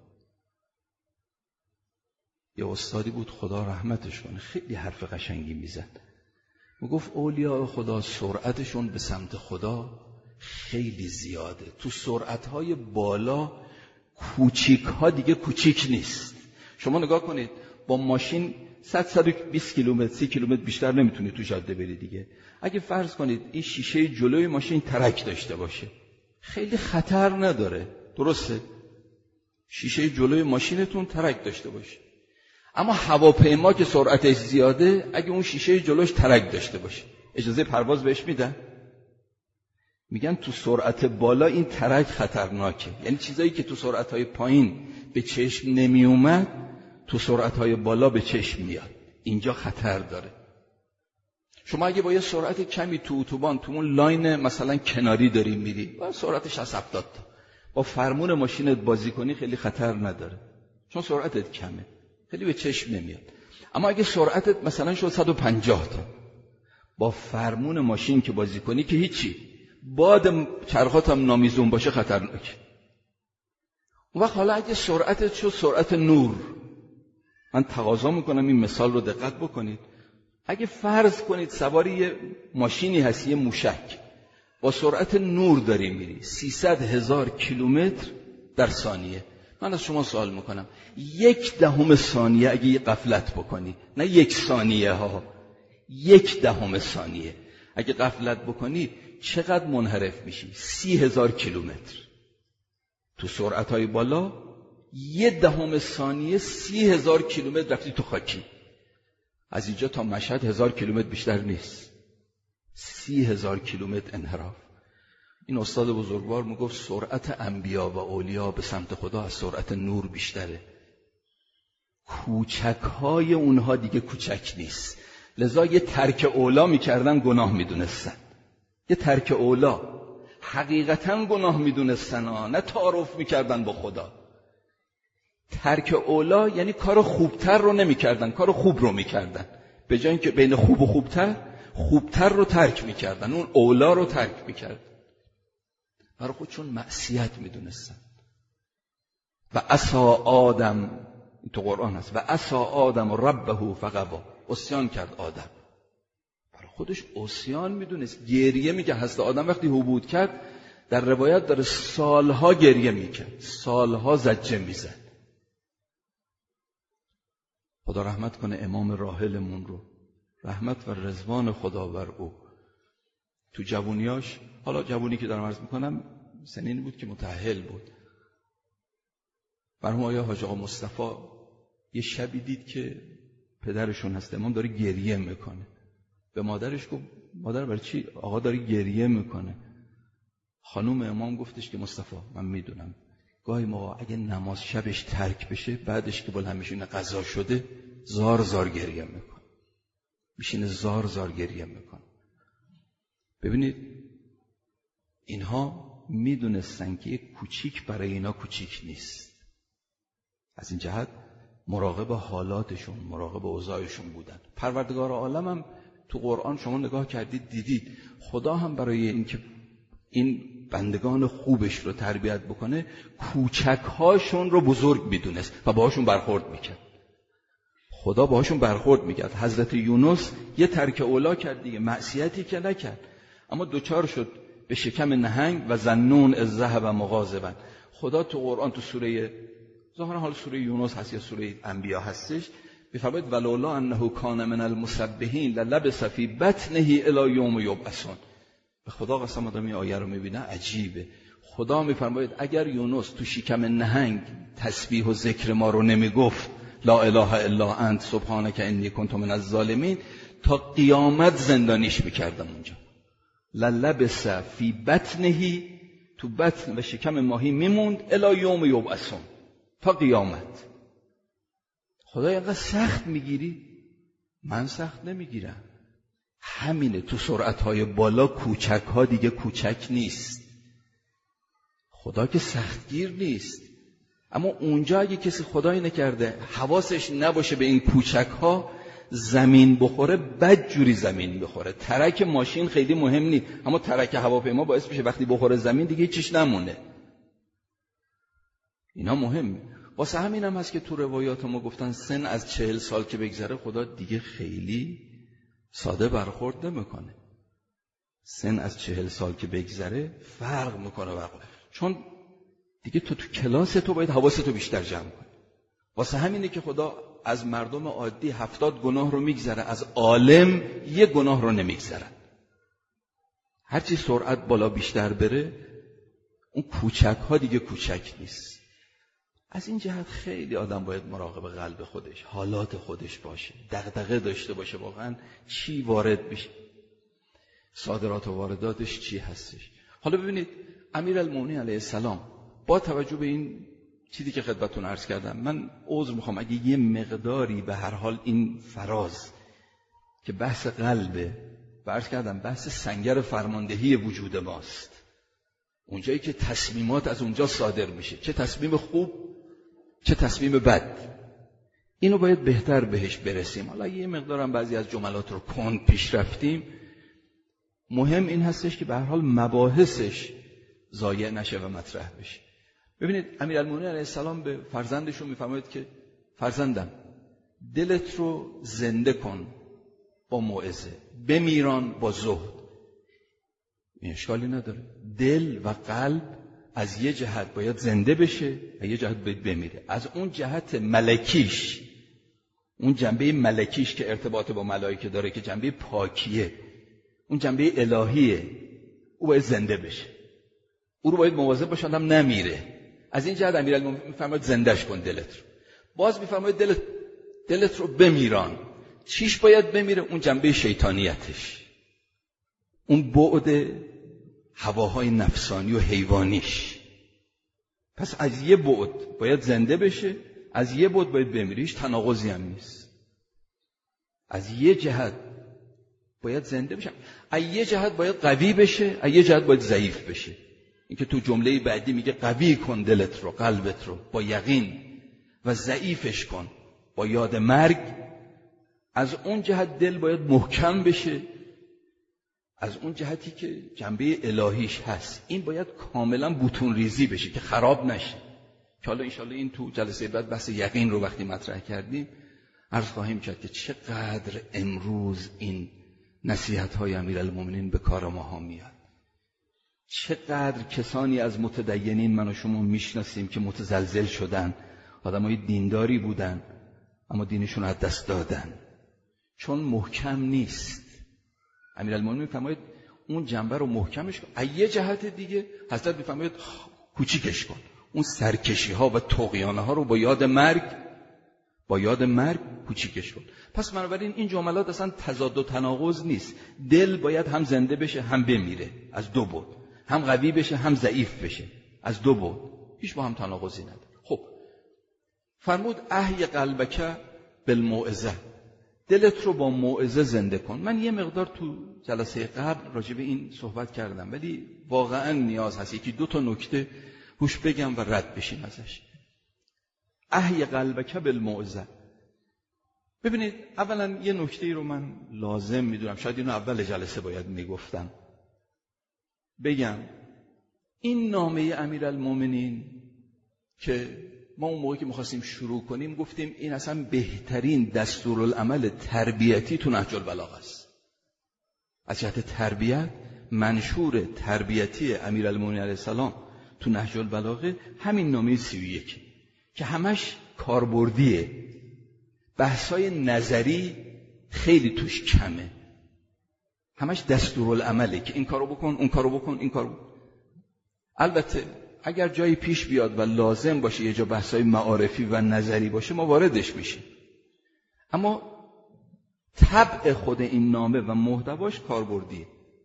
یه استادی بود خدا رحمتش کنه، خیلی حرف قشنگی میزد. میگفت اولیاء خدا سرعتشون به سمت خدا خیلی زیاده. تو سرعت‌های بالا کوچیک‌ها دیگه کوچیک نیست. شما نگاه کنید با ماشین 100-120 کیلومتر 30 کیلومتر بیشتر نمیتونید تو جاده بری دیگه. اگه فرض کنید این شیشه جلوی ماشین ترک داشته باشه خیلی خطر نداره، درسته؟ شیشه جلوی ماشینتون ترک داشته باشه. اما هواپیما که سرعتش زیاده اگه اون شیشه جلوش ترک داشته باشه اجازه پرواز بهش میدن؟ میگن تو سرعت بالا این ترک خطرناکه. یعنی چیزایی که تو سرعت‌های پایین به چشم نمی اومد تو سرعت‌های بالا به چشم میاد. اینجا خطر داره. شما اگه با یه سرعت کمی تو اتوبان تو اون لاین مثلا کناری داری میری با سرعتش از 70 تا با فرمون ماشینت بازی کنی خیلی خطر نداره چون سرعتت کمه، خیلی به چشم نمیاد. اما اگه سرعتت مثلا شد 150 تا با فرمون ماشین که بازی کنی که هیچی، باد چرخات هم نامیزون باشه خطرناکه. اون وقت حالا اگه سرعتت شد سرعت نور، من تقاضا میکنم این مثال رو دقت بکنید. اگه فرض کنید سواری یه ماشینی هستی، یه موشک با سرعت نور داری میری 300,000 کیلومتر در ثانیه، من از شما سوال میکنم 1/10 ثانیه اگه یه غفلت بکنی، نه 1 ثانیه ها، 1/10 ثانیه اگه غفلت بکنی چقدر منحرف میشی؟ 30,000 کیلومتر. تو سرعت‌های بالا 1/10 ثانیه 30,000 کیلومتر رفتی تو خاکی. از اینجا تا مشهد 1000 کیلومتر بیشتر نیست. 30,000 کیلومتر انحراف. این استاد بزرگوار میگفت سرعت انبیا و اولیا به سمت خدا از سرعت نور بیشتره. کوچک‌های اونها دیگه کوچک نیست. لذا یه ترک اولا میکردن گناه میدونستن. یه ترک اولا حقیقتاً گناه میدونستن، نه تعارف میکردن با خدا. ترک اولا یعنی کار خوبتر رو نمیکردن، کار خوب رو میکردن. به جای اینکه بین خوب و خوبتر رو ترک میکردن، اون اولا رو ترک میکردن. برای خودشون معصیت میدونستن. و عصی آدم، تو قرآن هست، و عصی آدم ربه فغوا، عصیان کرد آدم. برای خودش عصیان میدونست. گریه میکرد. حضرت آدم وقتی حبود کرد در روایت داره سالها گریه میکرد، سالها زجه میزد. خدا رحمت کنه امام راحلمون رو، رحمت و رضوان خدا بر او. تو جوونیاش، حالا جوونی که دارم عرض میکنم سنینی بود که متأهل بود. مرحوم آقای حاج آقا مصطفی یه شبی دید که پدرشون هست امام داره گریه میکنه. به مادرش گفت مادر برای چی آقا داره گریه میکنه؟ خانوم امام گفتش که مصطفی من میدونم گاهی موقع اگه نماز شبش ترک بشه بعدش که بلند میشینه قضا شده زار گریه میکنه، میشینه زار گریه میکنه. ببینید اینها میدونستن که یک کوچیک برای اینا کوچیک نیست. از این جهت مراقب حالاتشون، مراقب اوضاعشون بودن. پروردگار عالم هم تو قرآن شما نگاه کردید دیدید خدا هم برای اینکه این بندگان خوبش رو تربیت بکنه کوچک‌هاشون رو بزرگ میدونست و باهاشون برخورد میکرد. خدا باهاشون برخورد میکرد. حضرت یونس یه ترک اولا کرد دیگه، معصیتی که نکرد، اما دوچار شد به شکم نهنگ و ظنون اذ ذهب مغاضبا. خدا تو قرآن تو سوره ظاهرا حال سوره یونس هست یا سوره انبیا هستش میفرماید ولولا انه کان من المسبحین للبث فی بطنه الی یوم یبعثون. به خدا قسم آدم این آیه رو میبینه عجیبه. خدا میفرماید اگر یونس تو شکم نهنگ تسبیح و ذکر ما رو نمیگفت لا اله الا انت سبحانک انی کنت من الظالمین، تا قیامت زندانیش میکردم اونجا. للبث فی بطنه، تو بطن و شکم ماهی میموند الی یوم یبعثون، تا قیامت. خدا اینقدر سخت میگیری؟ من سخت نمیگیرم. همینه، تو سرعتهای بالا کوچک‌ها دیگه کوچک نیست. خدا که سختگیر نیست، اما اونجا اگه کسی خدایی نکرده حواسش نباشه به این کوچک‌ها، زمین بخوره بد جوری زمین بخوره. ترک ماشین خیلی مهم نیست، اما ترک هواپیما باعث میشه وقتی بخوره زمین دیگه چیش نمونه. اینا مهمه. واسه همین هم هست که تو روایات ما گفتن سن از 40 سال که بگذره خدا دیگه خیلی ساده برخورد نمیکنه. سن از 40 سال که بگذره فرق میکنه واقعا. چون دیگه تو کلاس تو باید حواستو بیشتر جمع کنی. واسه همینه که خدا از مردم عادی 70 گناه رو میگذره، از عالم 1 گناه رو نمیگذره. هرچی سرعت بالا بیشتر بره اون کوچک ها دیگه کوچک نیست. از این جهت خیلی آدم باید مراقب قلب خودش، حالات خودش باشه، دغدغه داشته باشه واقعا چی وارد بشه، صادرات و وارداتش چی هستش. حالا ببینید امیرالمومنین علیه السلام با توجه به این چیزی که خدمتتون عرض کردم، من عذر میخوام اگه یه مقداری به هر حال این فراز که بحث قلبه و عرض کردم بحث سنگر فرماندهی وجود ماست، اونجایی که تصمیمات از اونجا صادر میشه، چه تصمیم خوب چه تصمیم بد، اینو باید بهتر بهش برسیم. حالا یه مقدارم بعضی از جملات رو کند پیش رفتیم، مهم این هستش که به هر حال مباحثش ضایع نشه و مطرح بشه. ببینید امیرالمومنین علیه السلام به فرزندشون میفرماید که فرزندم دلت رو زنده کن با موعظه، بمیران با زهد. این اشکالی نداره، دل و قلب از یه جهت باید زنده بشه و یه جهت باید بمیره. از اون جهت ملکیش، اون جنبه ملکیش که ارتباط با ملائکه داره که جنبه پاکیه، اون جنبه الهیه، او باید زنده بشه، او رو باید مواظب باشه آدم نمیره. از این جهت امیرالمومنین میفرماید زندهش کن دلت رو. باز میفرماید دلت رو بمیران. چیش باید بمیره؟ اون جنبه شیطانیتش، اون بعد هواهای نفسانی و حیوانیش. پس از یه بعد باید زنده بشه، از یه بعد باید بمیره، هیچ تناقضی هم نیست. از یه جهت باید زنده بشه، از یه جهت باید قوی بشه، از یه جهت باید ضعیف بشه. این که تو جمله بعدی میگه قوی کن دلت رو، قلبت رو با یقین و ضعیفش کن با یاد مرگ. از اون جهت دل باید محکم بشه، از اون جهتی که جنبه الهیش هست این باید کاملا بوتون ریزی بشه که خراب نشه. که حالا انشالله این تو جلسه بعد بحث یقین رو وقتی مطرح کردیم عرض خواهیم کرد که چقدر امروز این نصیحت‌های امیرالمومنین به کار ماها میاد. چقدر کسانی از متدینین من و شما میشناسیم که متزلزل شدن، آدمای دینداری بودن اما دینشون از دست دادن چون محکم نیست. امیرالمومنین میفرماید اون جنبه رو محکمش کن، از یه جهت دیگه حضرت میفرماید کوچیکش کن، اون سرکشی ها و طغیانه ها رو با یاد مرگ کوچیکش کن. پس بنابراین این جملات اصلا تضاد و تناقض نیست. دل باید هم زنده بشه هم بمیره، از دو بعد، هم قوی بشه هم ضعیف بشه، از دو بعد، هیچ با هم تناقضی نداره. خب فرمود احی قلبک بالموعظه، دلت رو با موعظه زنده کن. من یه مقدار تو جلسه قبل راجع به این صحبت کردم ولی واقعا نیاز هست یکی 2 نکته روش بگم و رد بشیم ازش. احی قلبک بالموعظه. ببینید اولا یه نکته رو من لازم میدونم، شاید اینو اول جلسه باید میگفتم، بگم این نامه امیرالمومنین که ما اون موقعی که می‌خواستیم شروع کنیم گفتیم این اصلا بهترین دستورالعمل تربیتی تو نهج البلاغه است. از جهت تربیت منشور تربیتی امیرالمومنین علیه السلام تو نهج البلاغه همین نامه 31 که همش کاربردیه، بحثای نظری خیلی توش کمه، همش دستورالعمله که این کارو بکن اون کارو بکن این کارو بکن. البته اگر جایی پیش بیاد و لازم باشه یه جا بحثای معارفی و نظری باشه ما واردش میشیم، اما طبع خود این نامه و محتواش کاربردیه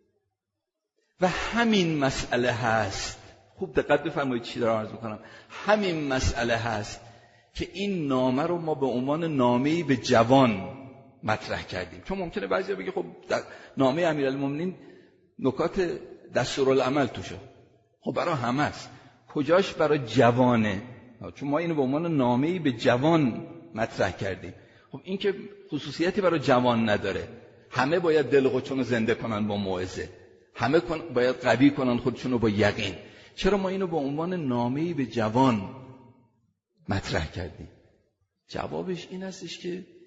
و همین مسئله هست. خوب دقت بفرمایید چی دارم عرض میکنم. همین مسئله هست که این نامه رو ما به عنوان نامه‌ای به جوان مطرح کردیم. چون ممکنه بعضیا بگه خب نامه امیرالمومنین نکات دستورالعمل توشه، خب برای همه است، کجاش برای جوانه؟ چون ما اینو به عنوان نامه‌ای به جوان مطرح کردیم. خب این که خصوصیتی برای جوان نداره. همه باید دل خودشون رو زنده کنن با موعظه، همه باید قوی کنن خودشون رو با یقین. چرا ما اینو به عنوان نامه‌ای به جوان مطرح کردیم؟ جوابش این هستش که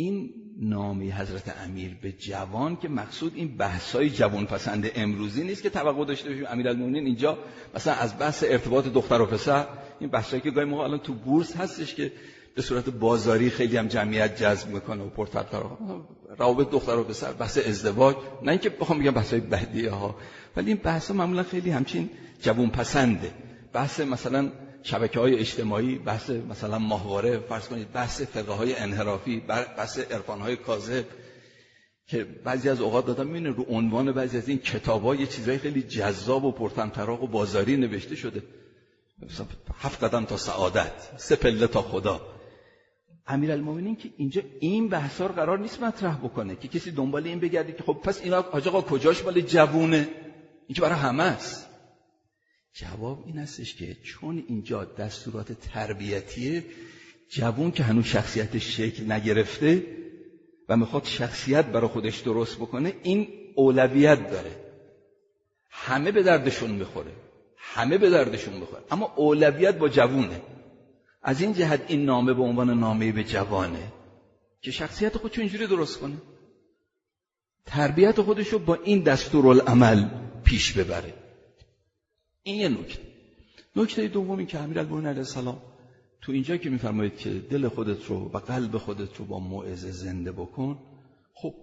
این نامه حضرت امیر به جوان که مقصود این بحث‌های جوان پسند امروزی نیست که توقع داشته باشیم امیرالمومنین اینجا مثلا از بحث ارتباط دختر و پسر، این بحثایی که گاهی موقع الان تو بورس هستش که به صورت بازاری خیلی هم جمعیت جذب میکنه و پرطرفدار، روابط دختر و پسر، بحث ازدواج، نه اینکه بخوام بگم بحث‌های بدیه ها، ولی این بحث‌ها معمولا خیلی همچین جوان پسنده. بحث مثلا شبکه‌های اجتماعی، بحث مثلا ماهواره، فرض کنید بحث فقه‌های انحرافی، بحث عرفان‌های کاذب که بعضی از اوقات دادم می‌بینه رو عنوان بعضی از این کتاب‌ها یه چیزای خیلی جذاب و پرطمطراق و بازاری نوشته شده، مثلا 7 قدم تا سعادت، 3 پله تا خدا. امیرالمومنین که اینجا این بحثا رو قرار نیست مطرح بکنه که کسی دنبال این بگرده که خب پس اینا حاج آقا کجاش مال جوونه، این که برای همه است. جواب این هستش که چون اینجا دستورات تربیتیه، جوون که هنوز شخصیتش شکل نگرفته و میخواد شخصیت برای خودش درست بکنه، این اولویت داره. همه به دردشون میخوره، اما اولویت با جوونه. از این جهت این نامه به عنوان نامه به جوانه که شخصیت خودش اینجوری درست کنه، تربیت خودشو با این دستورالعمل پیش ببره. این یه نکته دومی که امیرالمومنین علیه السلام تو اینجا که میفرمایید که دل خودت رو و قلب خودت رو با موعظه زنده بکن، خب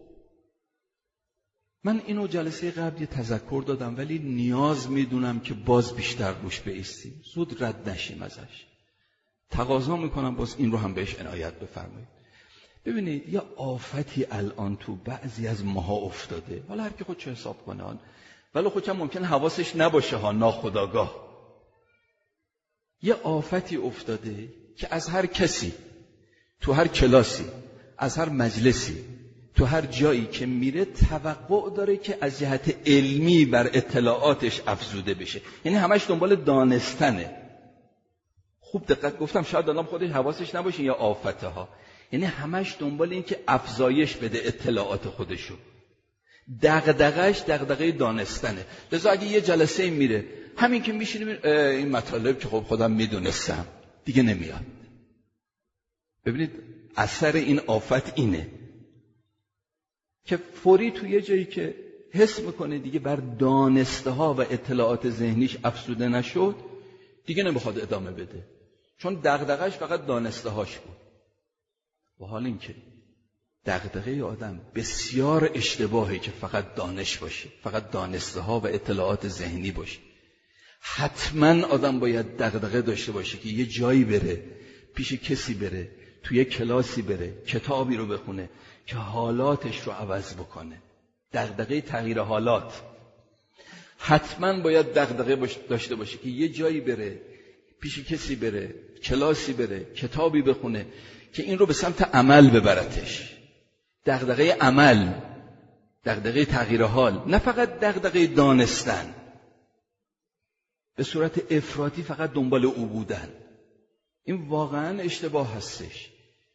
من اینو جلسه قبل یه تذکر دادم، ولی نیاز میدونم که باز بیشتر روش بایستیم، زود رد نشیم ازش. تقاضا میکنم باز این رو هم بهش عنایت بفرمایید. ببینید یه آفتی الان تو بعضی از ماها افتاده، حالا هر کی خودش حساب کنه، ولی خودش هم ممکن حواسش نباشه ها، ناخودآگاه. یه آفتی افتاده که از هر کسی تو هر کلاسی، از هر مجلسی، تو هر جایی که میره توقع داره که از جهت علمی بر اطلاعاتش افزوده بشه، یعنی همش دنبال دانستنه. خوب دقت گفتم، شاید الان خودش حواسش نباشه یا آفته ها، یعنی همش دنبال این که افزایش بده اطلاعات خودشو. دغدغش دغدغه دانستنه. لذا اگه یه جلسه میره، همین که میشینیم این مطالب که خب خودم میدونستم، دیگه نمیاد. ببینید اثر این آفت اینه که فوری توی یه جایی که حس میکنه دیگه بر دانسته ها و اطلاعات ذهنیش افزوده نشد، دیگه نمیخواد ادامه بده، چون دغدغش فقط دانسته هاش بود. و حال این که دغدغه آدم بسیار اشتباهی که فقط دانش باشه، فقط دانسته ها و اطلاعات ذهنی باشه. حتما آدم باید دغدغه داشته باشه که یه جایی بره، پیش کسی بره، توی کلاسی بره، کتابی رو بخونه که حالاتش رو عوض بکنه. دغدغه تغییر حالات. حتما باید دغدغه داشته باشه که یه جایی بره، پیش کسی بره، کلاسی بره، کتابی بخونه که این رو به سمت عمل ببرتش. دغدغه عمل، دغدغه تغییر حال، نه فقط دغدغه دانستن به صورت افراطی فقط دنبال او بودن. این واقعا اشتباه هستش.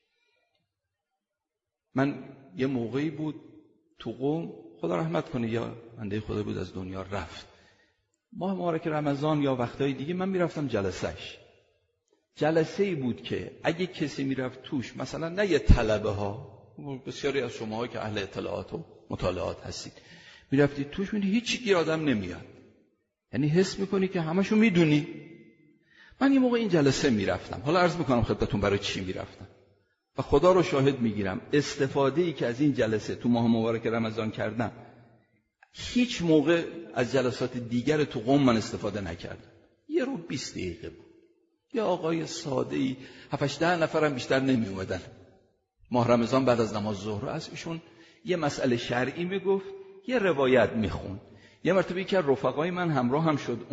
من یه موقعی بود تو قم، خدا رحمت کنه، یا بنده خدا بود از دنیا رفت، ماه مبارک رمضان یا وقتهای دیگه من میرفتم جلسهش. جلسه‌ای بود که اگه کسی میرفت توش، مثلا نه یه طلبه ها، بسیاری از شماها که اهل اطلاعات و مطالعات هستید، میرفتید توش، می‌دید هیچی گیر آدم نمیاد، یعنی حس میکنی که همشو میدونی. من یه موقع این جلسه میرفتم، حالا عرض میکنم خدمتتون برای چی میرفتم و خدا رو شاهد میگیرم استفاده‌ای که از این جلسه تو ماه مبارک رمضان کردم، هیچ موقع از جلسات دیگر تو قم من استفاده نکردم. یه رو 20 دقیقه بود، یه آقای ساده‌ای 7-8 نفرم بیشتر نمی اومدن. ماه رمضان بعد از نماز ظهر از ایشون یه مسئله شرعی میگفت، یه روایت میخوند. یه مرتبه که رفقای من همراه هم شد،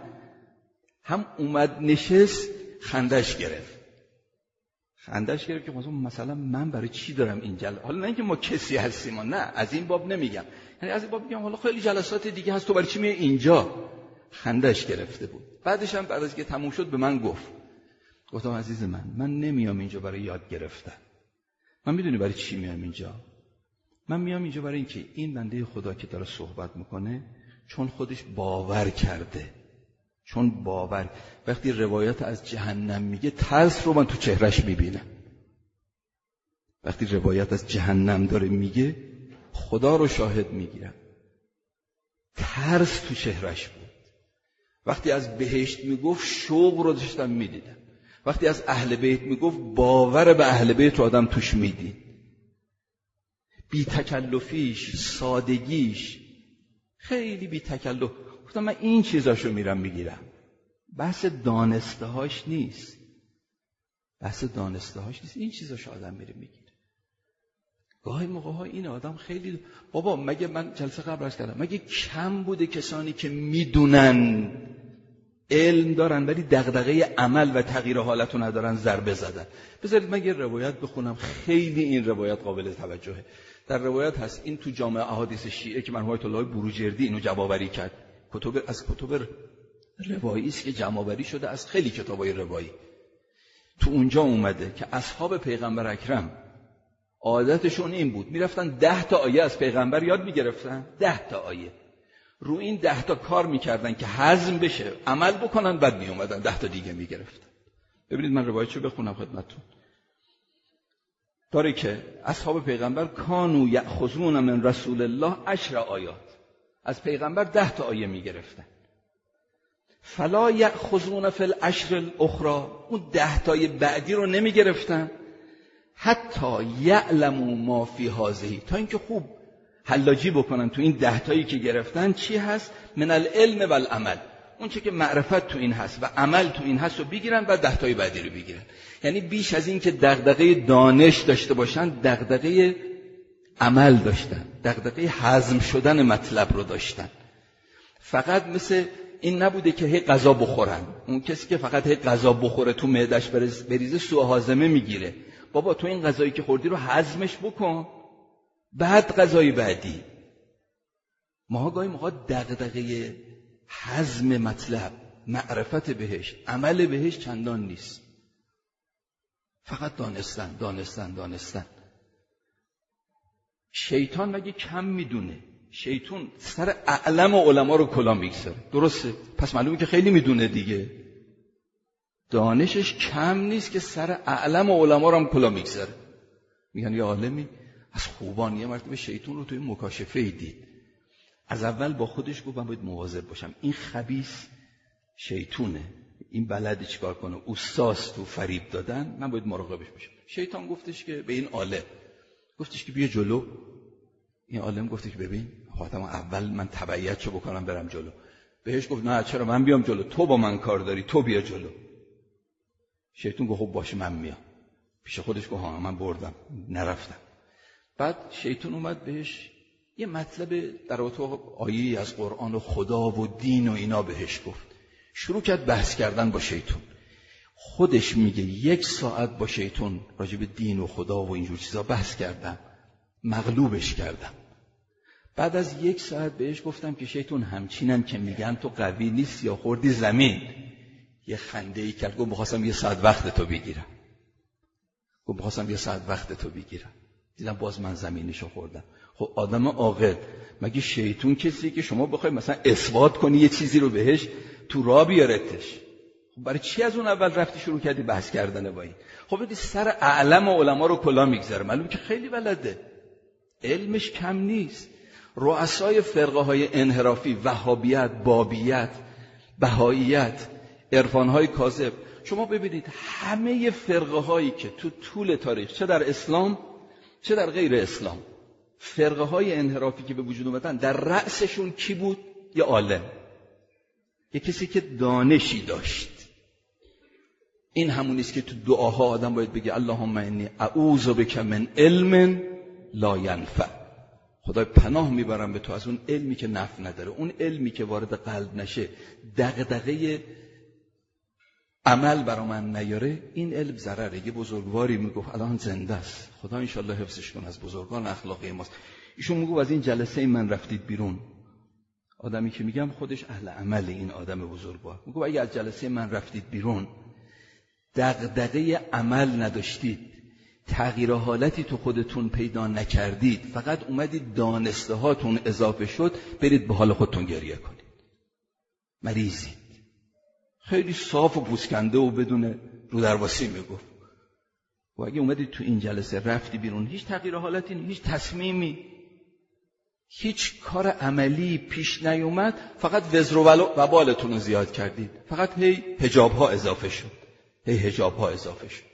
اومد نشست، خندش گرفت که مثلا من برای چی دارم این جلسه، حالا نه اینکه ما کسی هستیم، نه از این باب نمیگم، یعنی از این باب میگم حالا خیلی جلسات دیگه هست، تو برای چی میای اینجا؟ خندش گرفته بود. بعدش هم بعد از که تموم شد به من گفتم عزیز من نمیام اینجا برای یاد گرفتن. من میدونی برای چی میام اینجا؟ من میام اینجا برای اینکه این بنده خدا که داره صحبت میکنه، چون خودش باور کرده، وقتی روایت از جهنم میگه، ترس رو من تو چهرش میبینم. وقتی روایت از جهنم داره میگه خدا رو شاهد میگیرم، ترس تو چهرش بود. وقتی از بهشت میگفت شوق رو داشتم میدیدم. وقتی از اهل بیت میگفت باور به اهل بیت رو آدم توش میدید. بی تکلفیش، سادگیش، خیلی بی تکلف. گفتم من این چیزاشو میرم میگیرم. بحث دانسته هاش نیست. این چیزاشو آدم میره میگیره. گاهی موقع ها این آدم خیلی بابا، مگه من جلسه قبل عرض کردم مگه کم بوده کسانی که میدونن، علم دارن ولی دغدغه عمل و تغییر حالت رو ندارن ضربه زدن. بذارید من یه روایت بخونم، خیلی این روایت قابل توجهه. در روایت هست، این تو جامع احادیث شیعه که مرحوم آیت الله بروجردی اینو جمع‌آوری کرد، کتب روایی است که جمع‌آوری شده از خیلی کتابای روایی. تو اونجا اومده که اصحاب پیغمبر اکرم عادتشون این بود، میرفتن 10 تا آیه از پیغمبر یاد میگرفتن، 10 تا آیه رو این 10 تا کار میکردن که هضم بشه، عمل بکنن، بعد میومدن 10 تا دیگه میگرفتن. ببینید من روایتشو بخونم خدمتتون. داره که اصحاب پیغمبر کانوا یأخذون من رسول الله 10 آیات، از پیغمبر 10 تا آیه میگرفتن. فلا یأخذون فی العشر الاخرى، اون 10 تای بعدی رو نمیگرفتن حتی یعلموا ما فی هذه، تا اینکه خوب حلاجی بکنن تو این 10 تایی که گرفتن چی هست، من العلم و العمل، اون چه که معرفت تو این هست و عمل تو این هست رو بگیرن و 10 تای بعدی رو بگیرن. یعنی بیش از این که دغدغه دانش داشته باشن، دغدغه عمل داشتن، دغدغه هضم شدن مطلب رو داشتن. فقط مثل این نبوده که هی غذا بخورن. اون کسی که فقط هی غذا بخوره تو معده‌اش بریزه سوء هاضمه میگیره. بابا تو این غذایی که خوردی رو هضمش بکن، بعد غذای بعدی. ما گاهی موقع دغدغه هضم مطلب، معرفت بهش، عمل بهش چندان نیست. فقط دانستن. شیطان مگه کم میدونه؟ شیطان سر اعلم علما رو کلا میگذاره. درسته؟ پس معلومه که خیلی میدونه دیگه. دانشش کم نیست که سر اعلم علما رو هم کلا میگذاره. میگن یه عالمی از خوبان یه مرتبه شیطان رو توی مکاشفه دید. از اول با خودش گفت من باید مواظب باشم، این خبیث شیطونه، این بلده چیکار کنه، اوستاز تو فریب دادن، من باید مراقبش باشم. شیطان گفتش که به این عالم، گفتش که بیا جلو. این عالم گفتش که ببین خاطر اول من تبعیتشو بکنم برم جلو. بهش گفت نه چرا من بیام جلو، تو با من کار داری، تو بیا جلو. شیطان گفت خب باشه من میام. پیش خودش گفت ها من بردم، نرفتم. بعد شیطان اومد بهش یه مطلب در رابطه آیه از قرآن و خدا و دین و اینا بهش گفت. شروع کرد بحث کردن با شیطان. خودش میگه 1 ساعت با شیطان راجع به دین و خدا و اینجور چیزا بحث کردم، مغلوبش کردم. بعد از 1 ساعت بهش گفتم که شیطان همچینم که میگن تو قوی نیست یا خوردی زمین. یه خنده‌ای کرد، گفت می‌خواستم 1 ساعت وقت تو بگیرم. دیدم باز من زمینشو خوردم. خب آدم عاقل مگه شیطان کسی که شما بخوای مثلا اثبات کنی یه چیزی رو بهش تو راه بیارتش؟ خب برای چی از اون اول رفتی شروع کردی بحث کردن با این؟ خب بدی سر اعلم علما رو کلا میگذره، معلومه که خیلی بلده، علمش کم نیست. رؤسای فرقه های انحرافی، وهابیت، بابیت، بهاییت، عرفان‌های کاذب، شما ببینید همه فرقه هایی که تو طول تاریخ چه در اسلام چه در غیر اسلام، فرقه های انحرافی که به وجود اومدن، در رأسشون کی بود؟ یه عالم، یه کسی که دانشی داشت. این همونیست که تو دعاها آدم باید بگه اللهم انی اعوذ بک من علم لا ینفع. خدای پناه میبرم به تو از اون علمی که نفع نداره، اون علمی که وارد قلب نشه، دغدغه عمل برا من نیاره، این علم ضرره. یه بزرگواری میگفت الان زنده است، خدا انشالله حفظش کنه، از بزرگان اخلاقی ماست. ایشون میگفت از این جلسه من رفتید بیرون، آدمی که میگم خودش اهل عمل، این آدم بزرگوار میگفت اگه از جلسه من رفتید بیرون دغدغه عمل نداشتید، تغییر حالتی تو خودتون پیدا نکردید، فقط اومدید دانسته هاتون اضافه شد، برید به حال خودتون گریه کنید، مریضید. خیلی صاف و پوسکنده و بدون رو درواسی میگفت. و اگه اومدی تو این جلسه رفتی بیرون، هیچ تغییر حالتی نیست، هیچ تصمیمی، هیچ کار عملی پیش نیومد، فقط وزر و وبالتون رو زیاد کردید، فقط هی حجاب‌ها اضافه شد، هی حجاب‌ها اضافه شد.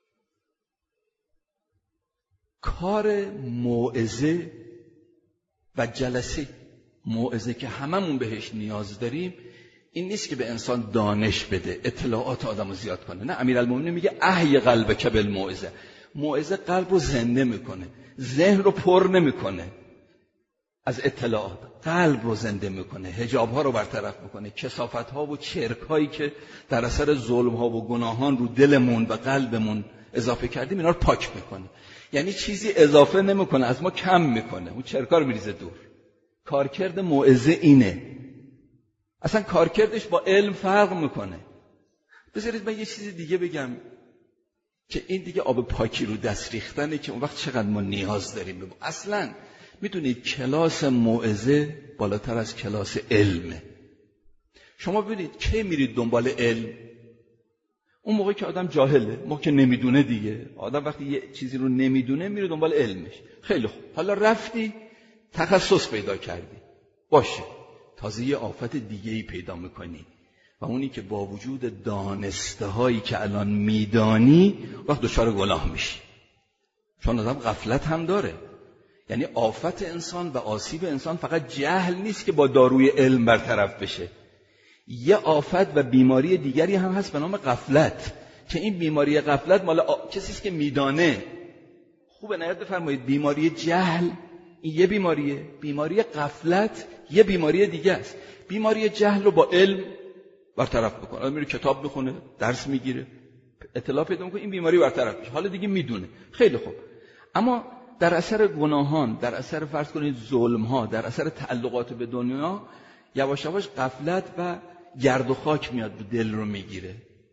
کار موعظه و جلسه موعظه که هممون بهش نیاز داریم این نیست که به انسان دانش بده، اطلاعات آدمو زیاد کنه. نه، امیرالمومنین میگه احی قلبک بالموعظه. موعظه قلب رو زنده میکنه، ذهن رو پر نمیکنه از اطلاعات، قلب رو زنده میکنه، حجاب‌ها رو برطرف میکنه، کثافت‌ها و چرک‌هایی که در اثر ظلم‌ها و گناهان رو دلمون و قلبمون اضافه کردیم اینا رو پاک میکنه. یعنی چیزی اضافه نمیکنه، از ما کم میکنه، اون چرکا رو میریزه دور. کارکرد موعظه اینه. اصلا کارکردش با علم فرق میکنه. بذارید من یه چیزی دیگه بگم که این دیگه آب پاکی رو دست ریختنه که اون وقت چقدر ما نیاز داریم. اصلا میدونید کلاس موعظه بالاتر از کلاس علمه. شما ببینید کی میرید دنبال علم؟ اون موقعی که آدم جاهله، موقعی که نمیدونه دیگه. آدم وقتی یه چیزی رو نمیدونه میره دنبال علمش. خیلی خوب، حالا رفتی تخصص پیدا کردی، باشه، تازه یه آفت دیگه‌ای پیدا میکنی و اونی که با وجود دانسته هایی که الان میدانی وقت دچار گناه میشی. چون آدم غفلت هم داره. یعنی آفت انسان و آسیب انسان فقط جهل نیست که با داروی علم برطرف بشه. یه آفت و بیماری دیگری هم هست به نام غفلت، که این بیماری غفلت مال کسی است که میدانه. خوبه نهایت بفرمایید بیماری جهل این یه بیماریه، بیماری غفلت یه بیماری دیگه است. بیماری جهل رو با علم برطرف بکنه، آدم میره کتاب بخونه، درس میگیره، اطلاع پیدا میکنه، این بیماری برطرف میشه، حالا دیگه میدونه. خیلی خوب. اما در اثر گناهان، در اثر فرض کنید ظلم‌ها، در اثر تعلقات به دنیا، یواش یواش غفلت و گرد و خاک میاد و دل رو میگیره.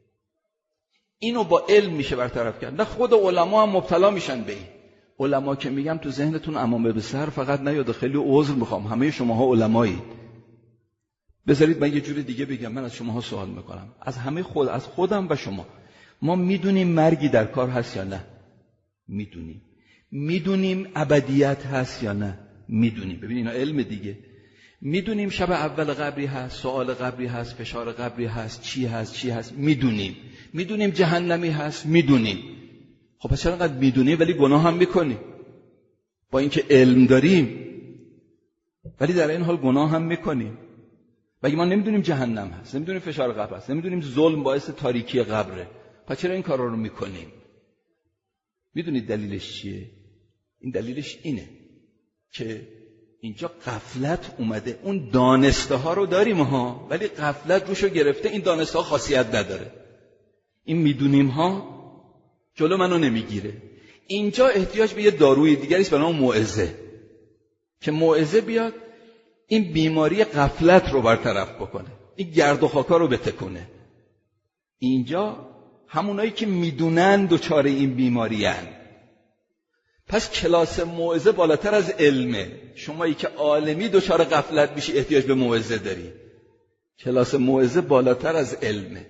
اینو با علم میشه برطرف کرد. نه خود علما هم مبتلا میشن به این. علما که میگم تو ذهنتون امامه به سر فقط نیاد، خیلی عذر میخوام، همه شماها علمایید. بذارید من یه جور دیگه بگم، من از شماها سوال میکنم، از همه از خودم و شما، ما میدونیم مرگی در کار هست یا نه؟ میدونیم ابدیت هست یا نه؟ میدونیم. ببین اینا علم دیگه. میدونیم شب اول قبری هست، سوال قبری هست، فشار قبری هست، چی هست. میدونیم جهنمی هست، میدونیم. خب پس چرا انقدر میدونیم ولی گناه هم میکنیم؟ با اینکه علم داریم ولی در این حال گناه هم میکنیم. مگه ما نمیدونیم جهنم هست، نمیدونیم فشار قبر هست، نمیدونیم ظلم باعث تاریکی قبره، پس چرا این کارا رو میکنیم؟ میدونید دلیلش چیه؟ این دلیلش اینه که اینجا غفلت اومده. اون دانسته ها رو داریم ها، ولی غفلت روشو گرفته. این دانسته ها خاصیت نداره. این میدونیم ها جلو منو نمیگیره. اینجا احتیاج به یه داروی دیگری است به نام موعظه، که موعظه بیاد این بیماری غفلت رو برطرف بکنه، این گرد و خاکا رو بتکونه. اینجا همونایی که میدونن دچار این بیماری هن. پس کلاس موعظه بالاتر از علمه. شمایی که عالمی دچار غفلت میشی احتیاج به موعظه داری. کلاس موعظه بالاتر از علمه.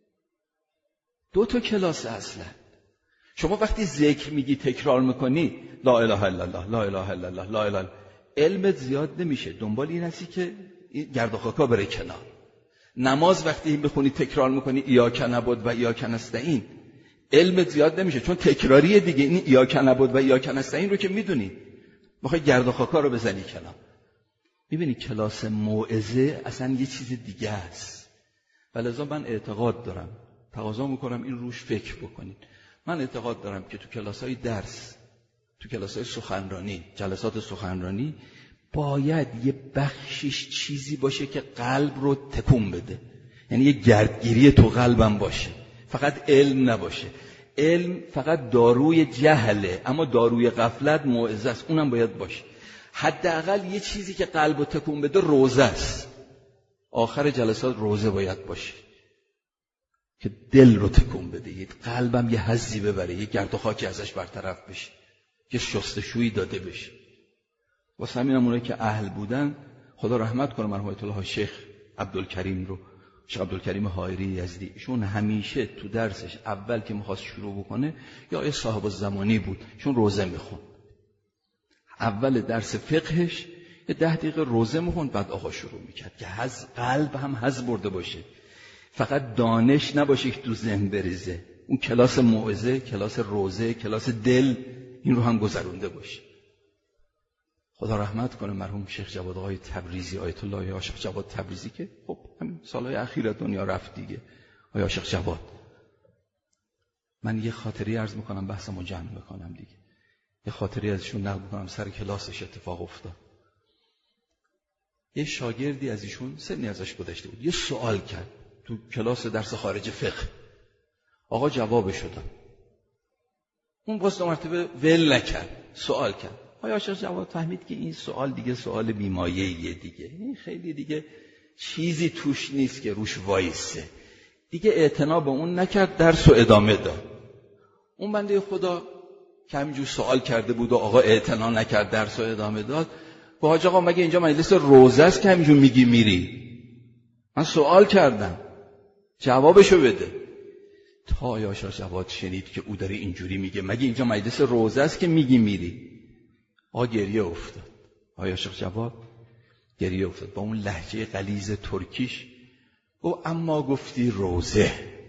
2 کلاس اصلا. شما وقتی ذکر میگی تکرار میکنی لا اله الا الله، لا اله الا الله، لا اله، علمت زیاد نمیشه، دنبال این هستی که گرد و خاکا بره کنار. نماز وقتی بخونی تکرار میکنی ایاک نعبد و ایاک نستعین، علمت زیاد نمیشه چون تکراریه دیگه. این ایاک نعبد و ایاک نستعین رو که میدونی، میخوای گرد و خاکا رو بزنی کنار. میبینی کلاس موعظه اصلا یه چیز دیگه است. ولذا من اعتقاد دارم، تقاضا میکنم این روش فکر بکنید. من اعتقاد دارم که تو کلاس‌های درس، تو کلاس‌های سخنرانی، جلسات سخنرانی باید یه بخشش چیزی باشه که قلب رو تکون بده. یعنی یه گردگیری تو قلبم باشه، فقط علم نباشه. علم فقط داروی جهله، اما داروی غفلت موعظه است، اونم باید باشه. حداقل یه چیزی که قلب رو تکون بده روزه است. آخر جلسات روزه باید باشه که دل رو تکون بده، یه قلبم یه حظی ببره، یه گرد و خاکی ازش برطرف بشه، یه شستشویی داده بشه. واسه همین اونایی که اهل بودن، خدا رحمت کنه مرحوم آیت الله شیخ عبدالکریم رو، شیخ عبدالکریم حائری یزدی، ایشون همیشه تو درسش اول که میخواست شروع بکنه یا صاحب الزمانی بود، ایشون روزه میخوند. اول درس فقهش یه 10 دقیقه روزه میخوند، بعد آقا شروع میکرد که قلب هم حظ برده باشه، فقط دانش نباشه که تو ذهن بریزه. اون کلاس موعظه، کلاس روزه، کلاس دل، این رو هم گذرونده باشه. خدا رحمت کنه مرحوم شیخ جواد آقای تبریزی، آیت الله عاشق جواد تبریزی که خب همین سالهای اخیر دنیا رفت دیگه. آقای عاشق جواد، من یه خاطری عرض میکنم بحثمو جمع میکنم دیگه. یه خاطری ازشون نقل میکنم، سر کلاسش اتفاق افتاد. یه شاگردی از ایشون سنی ازش گذشته بود، یه سوال کرد تو کلاس درس خارج فقه. آقا جوابش داد. اون باز 2 مرتبه ول نکرد، سوال کرد. آقای عاشق جواد فهمید که این سوال دیگه سوال بیمایه‌ایه دیگه، این خیلی دیگه چیزی توش نیست که روش وایسه. دیگه اعتنا به اون نکرد، درس رو ادامه داد. اون بنده خدا که همینجور سوال کرده بود و آقا اعتنا نکرد، درس رو ادامه داد. با حاج آقا مگه اینجا مجلس روزه است که همینجور میگی میری؟ من سوال کردم، جوابشو بده. تا آقای عاشق جواد شنید که او داره اینجوری میگه، مگه اینجا مجلس روزه است که میگی میری؟ آقا گریه افتاد. آقای عاشق جواد گریه افتاد با اون لهجه غلیظ ترکیش. او اما گفتی روزه،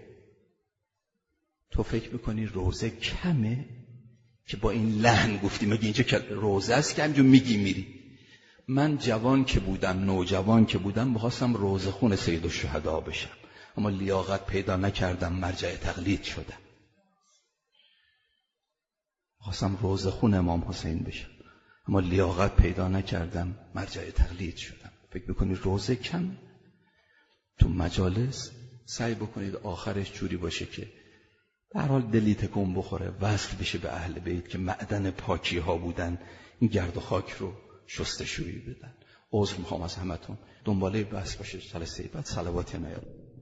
تو فکر میکنی روزه کمه که با این لحن گفتی مگه اینجا روزه است که همینجور میگی میری؟ من جوان که بودم، نوجوان که بودم، می‌خواستم روزه خون سید الشهدا بشم، اما لیاقت پیدا نکردم، مرجع تقلید شدم. می‌خواستم روزه خون امام حسین بشم، اما لیاقت پیدا نکردم، مرجع تقلید شدم. فکر بکنید روزه کم؟ تو مجالس سعی بکنید آخرش جوری باشه که به هر حال دلی تکون بخوره، وصل بشه به اهل بیت که معدن پاکی ها بودن، این گرد و خاک رو شستشویی بدن. عذر میخوام از همتون، دنباله بحث باشه جلسه بعد. صلوات نیاد.